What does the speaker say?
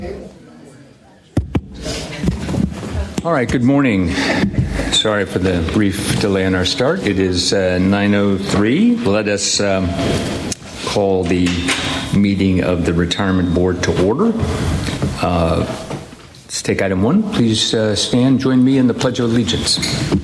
All right, good morning. Sorry for the brief delay in our start. It is 9:03. Let us call the meeting of the Retirement Board to order. Let's take item one. Please stand. Join me in the Pledge of Allegiance.